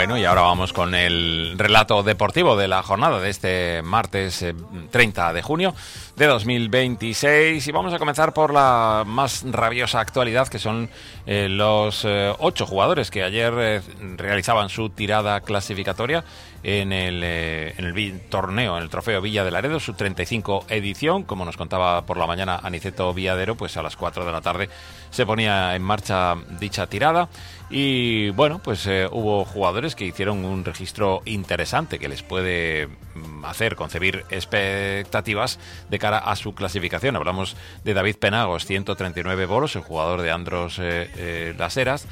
Bueno, y ahora vamos con el relato deportivo de la jornada de este martes 30 de junio de 2026 y vamos a comenzar por la más rabiosa actualidad, que son los 8 jugadores que ayer realizaban su tirada clasificatoria en el torneo, en el Trofeo Villa de Laredo, su 35 edición. Como nos contaba por la mañana Aniceto Villadero, pues a las 4 de la tarde se ponía en marcha dicha tirada y bueno, pues hubo jugadores que hicieron un registro interesante que les puede hacer concebir expectativas de cara a su clasificación. Hablamos de David Penagos, 139 bolos, el jugador de Andros Las Heras,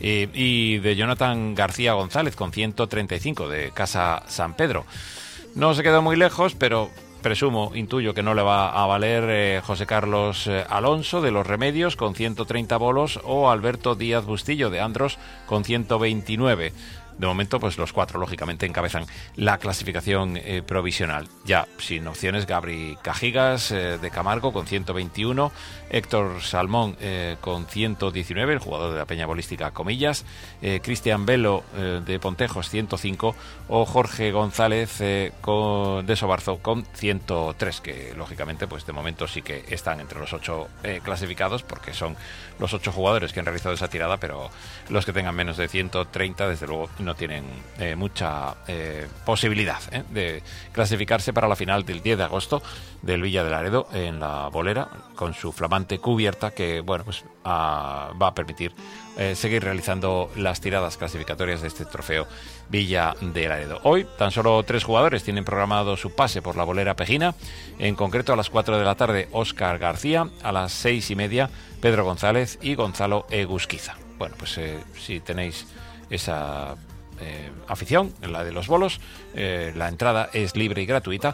y de Jonathan García González con 135 de Casa San Pedro. No se quedó muy lejos, pero intuyo que no le va a valer José Carlos Alonso de Los Remedios con 130 bolos o Alberto Díaz Bustillo de Andros con 129. De momento, pues los 4, lógicamente, encabezan la clasificación provisional. Ya sin opciones, Gabri Cajigas de Camargo con 121, Héctor Salmón con 119, el jugador de la Peña Bolística Comillas, Cristian Velo de Pontejos 105 o Jorge González de Sobarzo con 103, que lógicamente pues de momento sí que están entre los 8 clasificados, porque son los 8 jugadores que han realizado esa tirada, pero los que tengan menos de 130 desde luego no tienen mucha posibilidad de clasificarse para la final del 10 de agosto del Villa de Laredo en la bolera, con su flamante cubierta que bueno, pues va a permitir seguir realizando las tiradas clasificatorias de este trofeo Villa de Laredo. Hoy tan solo 3 jugadores tienen programado su pase por la bolera pejina, en concreto a las 4 de la tarde Óscar García, a las 6:30 Pedro González y Gonzalo Egusquiza. Bueno, pues si tenéis esa afición, la de los bolos, la entrada es libre y gratuita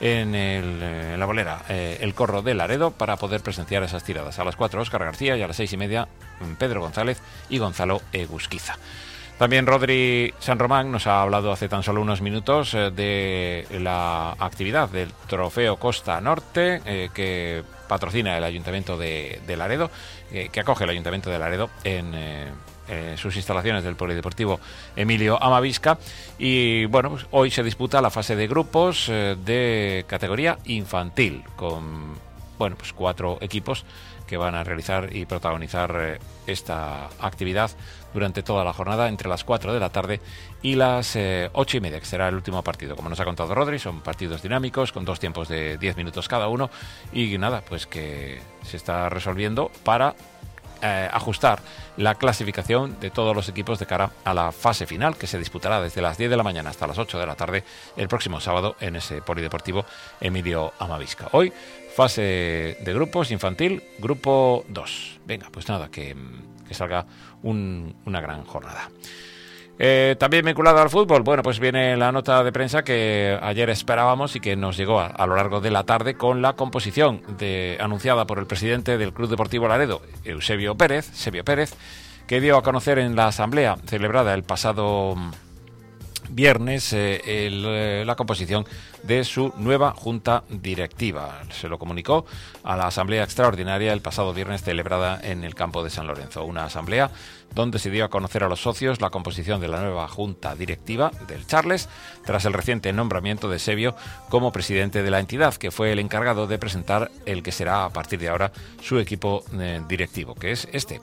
en la bolera El Corro de Laredo para poder presenciar esas tiradas. A las 4 Óscar García y a las 6:30 Pedro González y Gonzalo Egusquiza. También Rodri San Román nos ha hablado hace tan solo unos minutos de la actividad del Trofeo Costa Norte que patrocina el Ayuntamiento de Laredo, que acoge el Ayuntamiento de Laredo en sus instalaciones del Polideportivo Emilio Amavisca. Y bueno, pues hoy se disputa la fase de grupos de categoría infantil con bueno, pues 4 equipos que van a realizar y protagonizar esta actividad durante toda la jornada entre las 4 de la tarde y las 8:30, que será el último partido. Como nos ha contado Rodri, son partidos dinámicos con 2 tiempos de 10 minutos cada uno y nada, pues que se está resolviendo para ajustar la clasificación de todos los equipos de cara a la fase final, que se disputará desde las 10 de la mañana hasta las 8 de la tarde el próximo sábado en ese Polideportivo Emilio Amavisca. Hoy, fase de grupos infantil, grupo 2. Venga, pues nada, que salga una gran jornada. También vinculado al fútbol, bueno, pues viene la nota de prensa que ayer esperábamos y que nos llegó a lo largo de la tarde con la composición anunciada por el presidente del Club Deportivo Laredo, Sebio Pérez, que dio a conocer en la asamblea celebrada el pasado viernes la composición de su nueva junta directiva. Se lo comunicó a la asamblea extraordinaria el pasado viernes celebrada en el campo de San Lorenzo, una asamblea donde se dio a conocer a los socios la composición de la nueva junta directiva del Charles tras el reciente nombramiento de Sebio como presidente de la entidad, que fue el encargado de presentar el que será a partir de ahora su equipo directivo, que es este.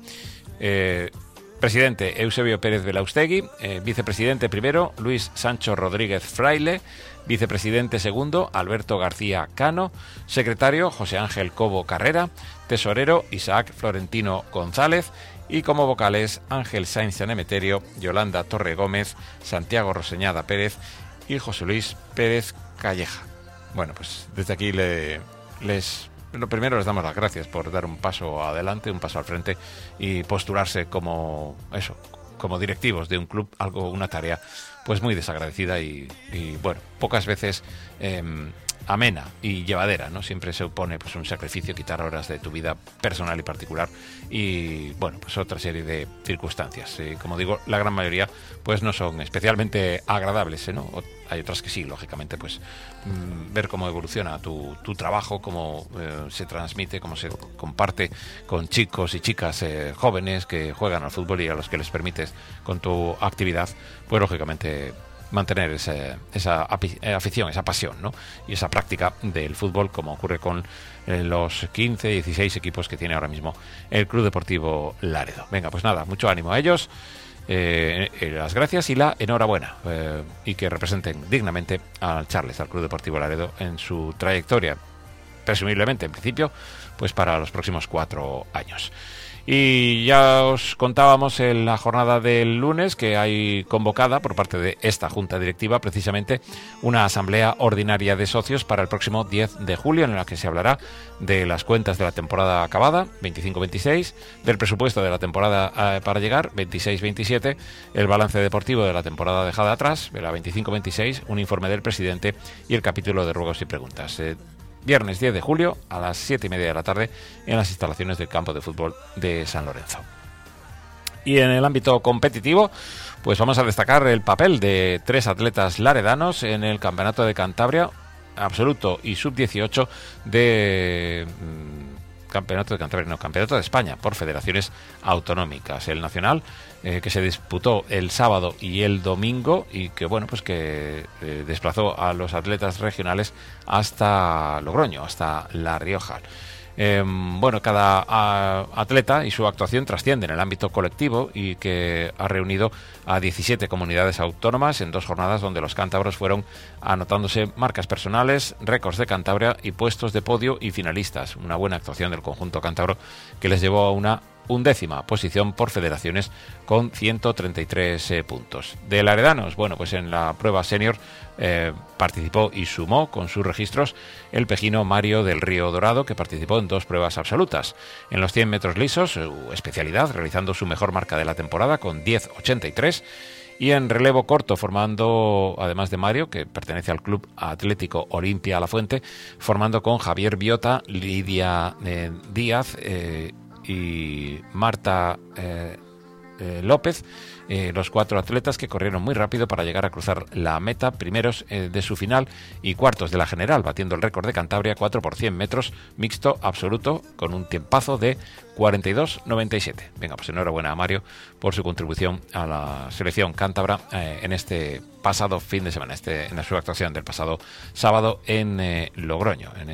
Presidente Eusebio Pérez Belaustegui, vicepresidente primero Luis Sancho Rodríguez Fraile, vicepresidente segundo Alberto García Cano, secretario José Ángel Cobo Carrera, tesorero Isaac Florentino González y como vocales Ángel Sainz Sanemeterio, Yolanda Torre Gómez, Santiago Roseñada Pérez y José Luis Pérez Calleja. Bueno, pues desde aquí lo primero les damos las gracias por dar un paso adelante, un paso al frente y postularse como directivos de un club, una tarea pues muy desagradecida y bueno, pocas veces amena y llevadera, ¿no? Siempre se opone pues un sacrificio, quitar horas de tu vida personal y particular y, bueno, pues otra serie de circunstancias. Como digo, la gran mayoría pues no son especialmente agradables, ¿no? Hay otras que sí, lógicamente, pues ver cómo evoluciona tu trabajo, cómo se transmite, cómo se comparte con chicos y chicas jóvenes que juegan al fútbol y a los que les permites con tu actividad, pues lógicamente mantener esa afición, esa pasión, ¿no? Y esa práctica del fútbol, como ocurre con los 15, 16 equipos que tiene ahora mismo el Club Deportivo Laredo. Venga, pues nada, mucho ánimo a ellos, las gracias y la enhorabuena, y que representen dignamente al Charles, al Club Deportivo Laredo, en su trayectoria, presumiblemente, en principio, pues para los próximos 4 años. Y ya os contábamos en la jornada del lunes que hay convocada por parte de esta Junta Directiva precisamente una asamblea ordinaria de socios para el próximo 10 de julio en la que se hablará de las cuentas de la temporada acabada, 25-26, del presupuesto de la temporada para llegar, 26-27, el balance deportivo de la temporada dejada atrás, la 25-26, un informe del presidente y el capítulo de ruegos y preguntas. Viernes 10 de julio a las 7:30 de la tarde en las instalaciones del campo de fútbol de San Lorenzo. Y en el ámbito competitivo, pues vamos a destacar el papel de 3 atletas laredanos en el Campeonato de Cantabria absoluto y sub-18 de Campeonato de España por federaciones autonómicas. El nacional que se disputó el sábado y el domingo y que, bueno, pues que desplazó a los atletas regionales hasta Logroño, hasta La Rioja. Bueno, cada atleta y su actuación trasciende en el ámbito colectivo y que ha reunido a 17 comunidades autónomas en 2 jornadas donde los cántabros fueron anotándose marcas personales, récords de Cantabria y puestos de podio y finalistas. Una buena actuación del conjunto cántabro que les llevó a una 11ª posición por federaciones con 133 puntos. De laredanos, bueno, pues en la prueba senior participó y sumó con sus registros el pejino Mario del Río Dorado, que participó en 2 pruebas absolutas. En los 100 metros lisos, su especialidad, realizando su mejor marca de la temporada con 10.83. Y en relevo corto, formando, además de Mario, que pertenece al Club Atlético Olimpia La Fuente, formando con Javier Biota, Lidia Díaz y Marta López, los 4 atletas que corrieron muy rápido para llegar a cruzar la meta, primeros de su final y cuartos de la general, batiendo el récord de Cantabria 4 por 100 metros mixto absoluto con un tiempazo de 42.97. Venga, pues enhorabuena a Mario por su contribución a la selección cántabra en este pasado fin de semana, en su actuación del pasado sábado en Logroño, en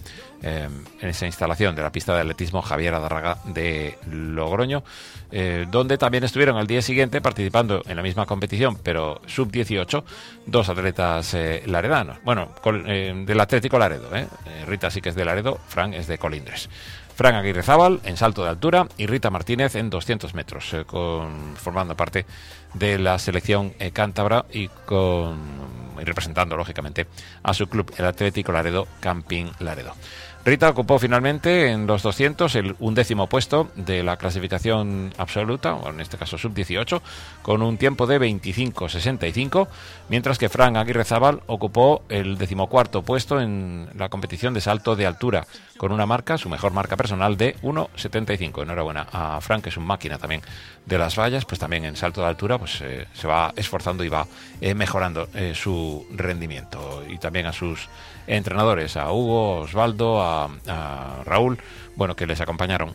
esa instalación de la pista de atletismo Javier Adarraga de Logroño, donde también estuvieron al día siguiente participando en la misma competición, pero sub-18, 2 atletas laredanos. Bueno, del Atlético Laredo, Rita sí que es de Laredo, Fran es de Colindres. Fran Aguirrezábal en salto de altura y Rita Martínez en 200 metros, formando parte de la selección cántabra y representando lógicamente a su club, el Atlético Laredo Camping Laredo. Rita ocupó finalmente en los 200 el 11º puesto de la clasificación absoluta, o en este caso sub-18, con un tiempo de 25.65, mientras que Fran Aguirrezábal ocupó el 14º puesto en la competición de salto de altura, con una marca, su mejor marca personal, de 1.75. Enhorabuena a Fran, que es un máquina también de las vallas, pues también en salto de altura pues se va esforzando y va mejorando su rendimiento. Y también a sus entrenadores, a Hugo, Osvaldo, a Raúl, bueno, que les acompañaron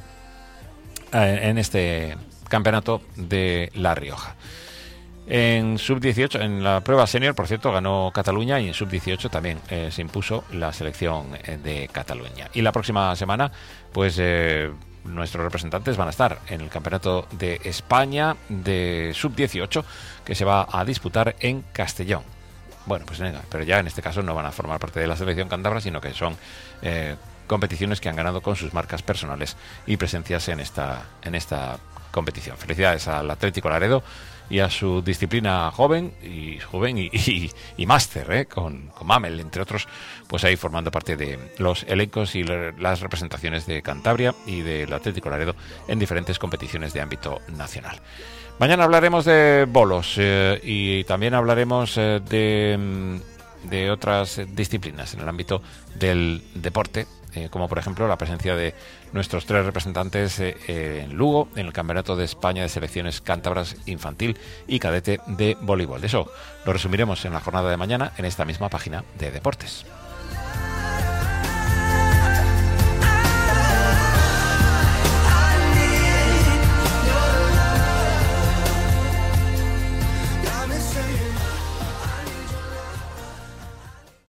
en este campeonato de La Rioja. En sub-18, en la prueba senior, por cierto, ganó Cataluña, y en sub-18 también se impuso la selección de Cataluña. Y la próxima semana, pues nuestros representantes van a estar en el Campeonato de España de sub-18, que se va a disputar en Castellón. Bueno, pues venga, pero ya en este caso no van a formar parte de la selección cántabra, sino que son competiciones que han ganado con sus marcas personales y presencias en esta competición. Felicidades al Atlético Laredo y a su disciplina joven y máster, con Mamel, entre otros, pues ahí formando parte de los elencos y las representaciones de Cantabria y del Atlético Laredo en diferentes competiciones de ámbito nacional. Mañana hablaremos de bolos y también hablaremos de de otras disciplinas en el ámbito del deporte, como por ejemplo la presencia de nuestros 3 representantes en Lugo, en el Campeonato de España de Selecciones Cántabras Infantil y Cadete de Voleibol. Eso lo resumiremos en la jornada de mañana en esta misma página de Deportes.